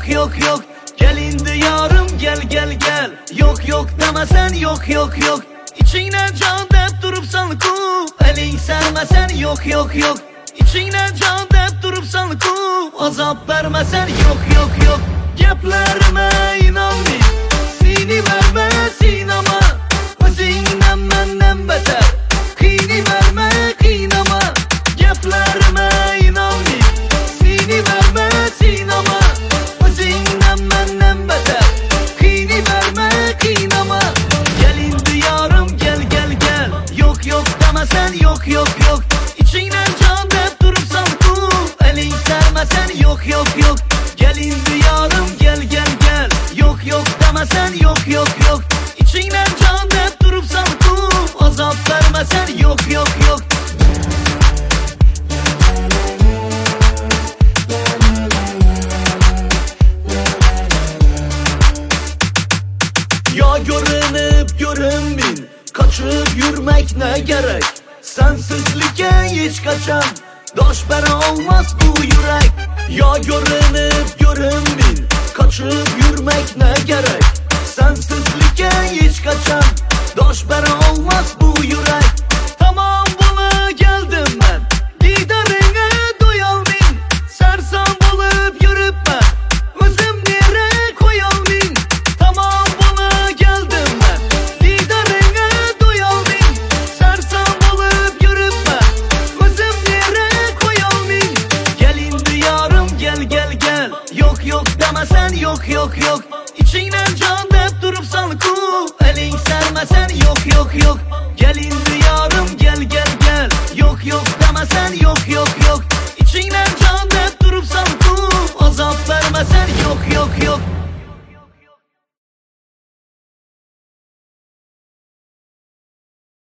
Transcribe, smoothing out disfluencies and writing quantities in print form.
yok yok yok. Gel indi yarım gel gel gel. Yok yok demesen yok yok yok. İçine can dep durupsan ku. Elin sermesen yok yok yok. İçine can dep durupsan ku. Azap vermesen yok yok yok. Geplerime inanmayın. Seni verme sinema. Özünden menden beter. Kini verme kıynama. Geplerime inanmayın. Seni verme sinema. Özünden menden beter. Kini verme kıynama. Gel indi yarım gel gel gel. Yok yok demesen yok yok yok. İçine can dep durupsan ku. Elin sermesen yok yok yok. Gel indi yarım gel gel gel. Yok yok demesen yok yok yok. İçine can dep durupsan ku. Azap vermesen yok yok yok. Ya görünüp görünmeyin. Kaçıp yürümek ne gerek? Sensizliğe hiç kaçan daş bere olmaz bu yürek. Ya görünüp görünmeyin. Kaçıp yürümek ne gerek? Sensizliğe hiç kaçan daş bere olmaz bu yürek. Tamam buna geldim ben. Liderine doyalmayın. Sersem bulup yürüp ben. Özüm nereye koyalmayın. Tamam buna geldim ben. Liderine doyalmayın. Sersem bulup yürüp ben. Özüm nereye koyalmayın. Gel indi yarım gel gel gel. Yok yok demesen yok yok yok. İçine can dep durupsan ku. Elin sermesen yok yok yok. Gel indi yarım gel gel gel. Yok yok demesen yok yok yok. İçine can dep durupsan ku. Azap vermesen yok yok yok.